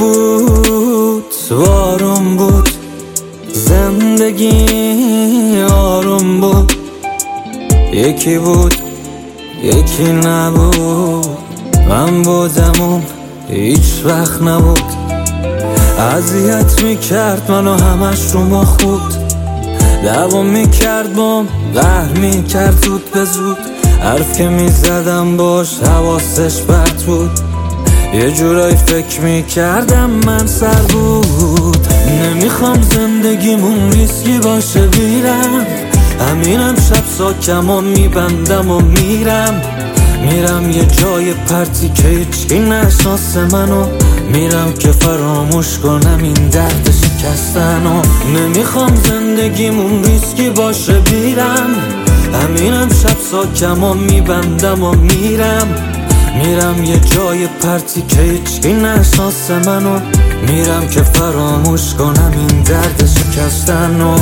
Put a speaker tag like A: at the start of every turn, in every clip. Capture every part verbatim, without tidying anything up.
A: بود آروم بود، زندگی آروم بود، یکی بود یکی نبود، من بودم اون هیچ وقت نبود. اذیت میکرد منو همش رو ما خود، دوام میکرد بام قهر میکرد زود به زود، حرف که میزدم باش حواسش پرت بود، یه جورایی فکر میکردم من سر بود. نمیخوام زندگیمون ریسکی باشه بیرم، همینم شب ساکم و میبندم و میرم، میرم یه جای پرتی که هیچکی نشناسه منو، میرم که فراموش کنم این درد شکستنو. نمیخوام زندگیمون ریسکی باشه بیرم، همینم شب ساکم و میبندم و میرم، میرم یه جای پرتی که هیچکی نشناسه منو، میرم که فراموش کنم این درد شکستنو.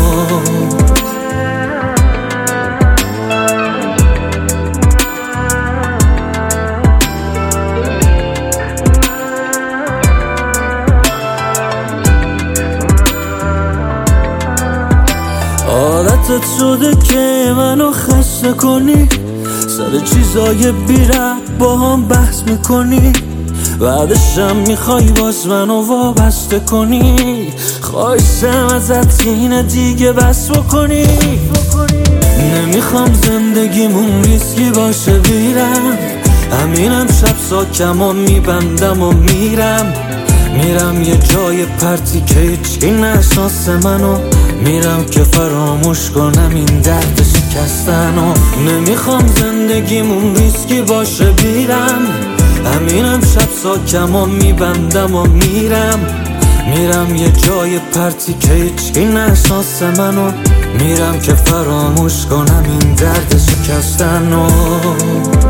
A: عادتت شده که منو خسته کنی، سر چیزای بی ربط با هم بحث میکنی، بعدشم میخوای باز منو وابسته کنی، خواهشم ازت اینه دیگه بس بکنی. نمیخوام زندگیمون ریسکی باشه بیرم، همینم شب ساکم و میبندم و میرم، میرم یه جای پرتی که هیچکی نشناسه منو، میرم که فراموش کنم این درد شکستنو. نمیخوام زندگیمون ریسکی باشه بیرم، همینم شب ساکم و میبندم و میرم، میرم یه جای پرتی که هیچکی نشناسه منو، میرم که فراموش کنم این درد شکستنو.